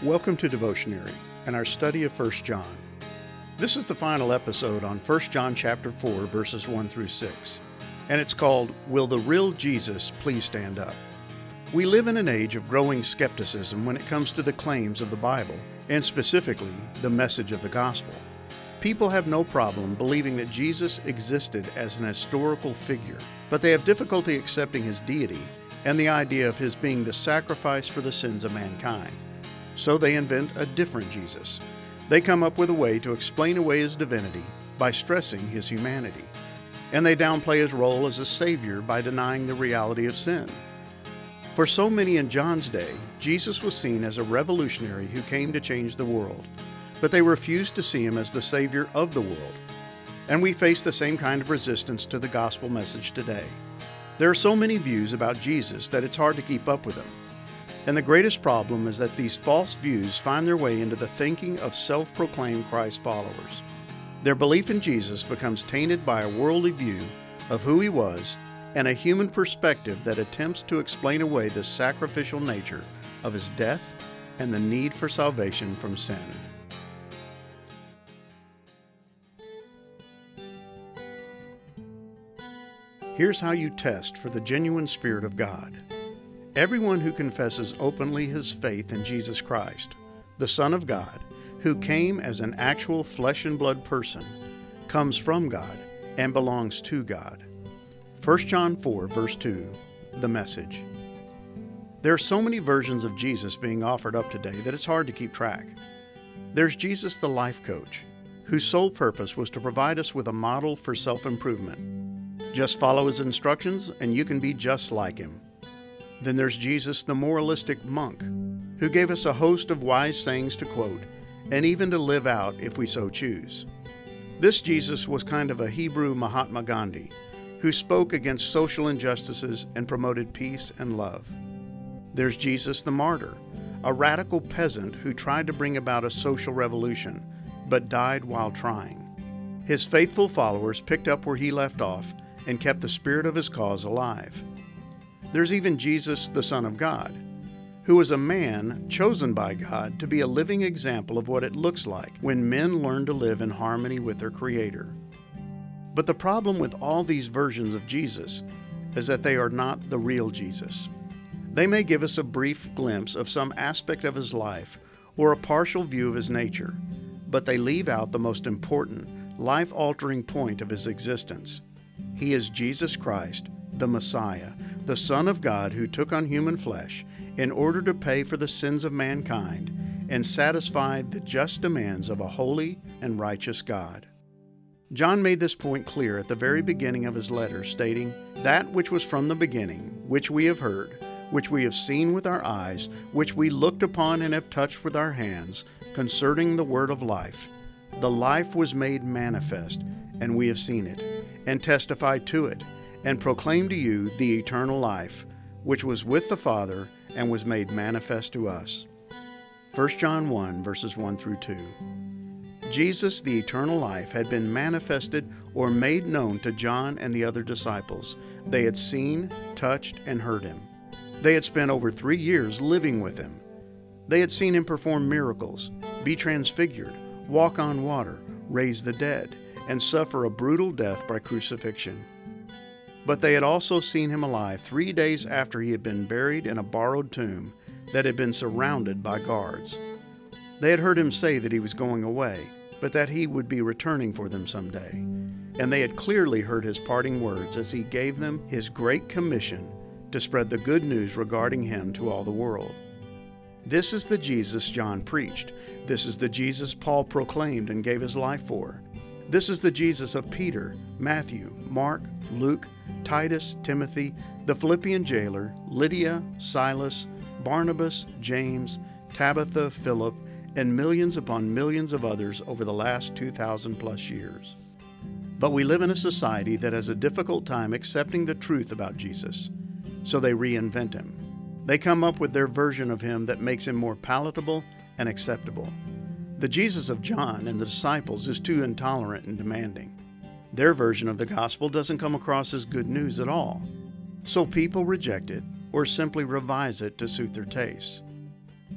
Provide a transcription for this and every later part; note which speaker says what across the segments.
Speaker 1: Welcome to Devotionary and our study of 1 John. This is the final episode on 1 John chapter 4, verses 1 through 6, and it's called, Will the Real Jesus Please Stand Up? We live in an age of growing skepticism when it comes to the claims of the Bible, and specifically, the message of the gospel. People have no problem believing that Jesus existed as an historical figure, but they have difficulty accepting his deity and the idea of his being the sacrifice for the sins of mankind. So they invent a different Jesus. They come up with a way to explain away his divinity by stressing his humanity. And they downplay his role as a savior by denying the reality of sin. For so many in John's day, Jesus was seen as a revolutionary who came to change the world, but they refused to see him as the savior of the world. And we face the same kind of resistance to the gospel message today. There are so many views about Jesus that it's hard to keep up with them. And the greatest problem is that these false views find their way into the thinking of self-proclaimed Christ followers. Their belief in Jesus becomes tainted by a worldly view of who he was and a human perspective that attempts to explain away the sacrificial nature of his death and the need for salvation from sin. Here's how you test for the genuine Spirit of God. Everyone who confesses openly his faith in Jesus Christ, the Son of God, who came as an actual flesh and blood person, comes from God and belongs to God. 1 John 4, verse 2, the Message. There are so many versions of Jesus being offered up today that it's hard to keep track. There's Jesus the Life Coach, whose sole purpose was to provide us with a model for self-improvement. Just follow his instructions and you can be just like him. Then there's Jesus the Moralistic Monk, who gave us a host of wise sayings to quote, and even to live out if we so choose. This Jesus was kind of a Hebrew Mahatma Gandhi, who spoke against social injustices and promoted peace and love. There's Jesus the Martyr, a radical peasant who tried to bring about a social revolution, but died while trying. His faithful followers picked up where he left off and kept the spirit of his cause alive. There's even Jesus, the Son of God, who was a man chosen by God to be a living example of what it looks like when men learn to live in harmony with their Creator. But the problem with all these versions of Jesus is that they are not the real Jesus. They may give us a brief glimpse of some aspect of his life or a partial view of his nature, but they leave out the most important, life-altering point of his existence. He is Jesus Christ, the Messiah, the Son of God who took on human flesh in order to pay for the sins of mankind and satisfy the just demands of a holy and righteous God. John made this point clear at the very beginning of his letter, stating, "That which was from the beginning, which we have heard, which we have seen with our eyes, which we looked upon and have touched with our hands, concerning the word of life. The life was made manifest, and we have seen it, and testified to it, and proclaim to you the eternal life, which was with the Father and was made manifest to us." 1 John 1, verses 1 through 2. Jesus, the eternal life, had been manifested or made known to John and the other disciples. They had seen, touched, and heard him. They had spent over 3 years living with him. They had seen him perform miracles, be transfigured, walk on water, raise the dead, and suffer a brutal death by crucifixion. But they had also seen him alive 3 days after he had been buried in a borrowed tomb that had been surrounded by guards. They had heard him say that he was going away, but that he would be returning for them someday. And they had clearly heard his parting words as he gave them his great commission to spread the good news regarding him to all the world. This is the Jesus John preached. This is the Jesus Paul proclaimed and gave his life for. This is the Jesus of Peter, Matthew, Mark, Luke, Titus, Timothy, the Philippian jailer, Lydia, Silas, Barnabas, James, Tabitha, Philip, and millions upon millions of others over the last 2,000 plus years. But we live in a society that has a difficult time accepting the truth about Jesus, so they reinvent him. They come up with their version of him that makes him more palatable and acceptable. The Jesus of John and the disciples is too intolerant and demanding. Their version of the gospel doesn't come across as good news at all, so people reject it or simply revise it to suit their tastes.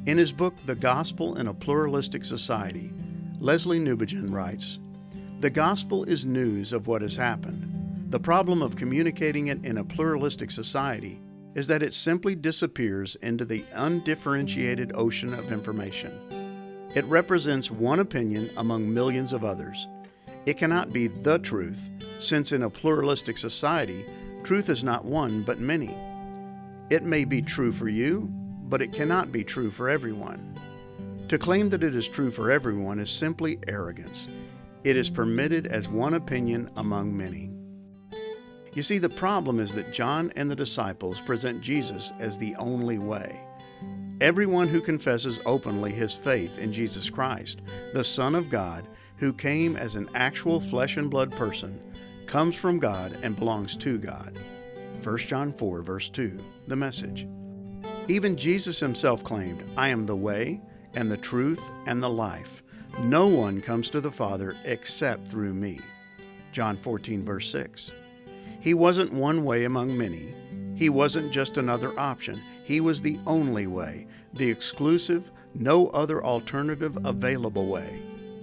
Speaker 1: In his book, The Gospel in a Pluralistic Society, Leslie Newbigin writes, "The gospel is news of what has happened. The problem of communicating it in a pluralistic society is that it simply disappears into the undifferentiated ocean of information. It represents one opinion among millions of others. It cannot be the truth, since in a pluralistic society, truth is not one but many. It may be true for you, but it cannot be true for everyone. To claim that it is true for everyone is simply arrogance. It is permitted as one opinion among many." You see, the problem is that John and the disciples present Jesus as the only way. Everyone who confesses openly his faith in Jesus Christ, the Son of God, who came as an actual flesh and blood person, comes from God and belongs to God. 1 John 4, verse 2, the Message. Even Jesus himself claimed, "I am the way and the truth and the life. No one comes to the Father except through me." John 14, verse 6. He wasn't one way among many. He wasn't just another option. He was the only way, the exclusive, no other alternative available way.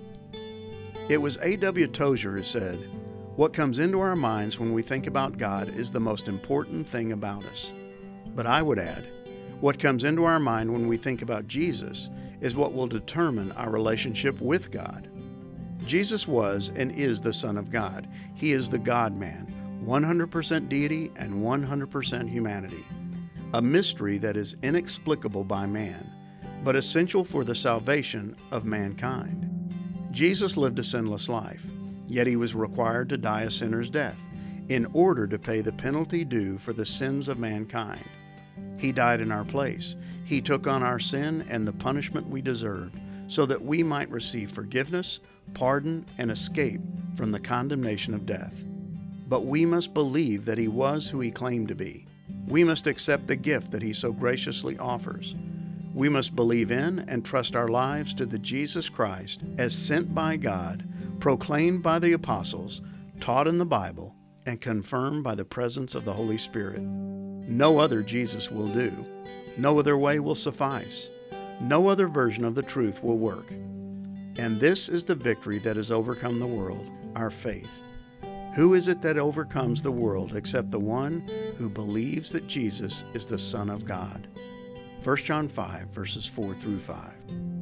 Speaker 1: It was A.W. Tozer who said, "What comes into our minds when we think about God is the most important thing about us." But I would add, what comes into our mind when we think about Jesus is what will determine our relationship with God. Jesus was and is the Son of God. He is the God-man, 100% deity and 100% humanity, a mystery that is inexplicable by man, but essential for the salvation of mankind. Jesus lived a sinless life, yet he was required to die a sinner's death in order to pay the penalty due for the sins of mankind. He died in our place. He took on our sin and the punishment we deserved, so that we might receive forgiveness, pardon, and escape from the condemnation of death. But we must believe that he was who he claimed to be. We must accept the gift that he so graciously offers. We must believe in and trust our lives to the Jesus Christ as sent by God, proclaimed by the apostles, taught in the Bible, and confirmed by the presence of the Holy Spirit. No other Jesus will do. No other way will suffice. No other version of the truth will work. And this is the victory that has overcome the world, our faith. Who is it that overcomes the world except the one who believes that Jesus is the Son of God? 1 John 5, verses 4 through 5.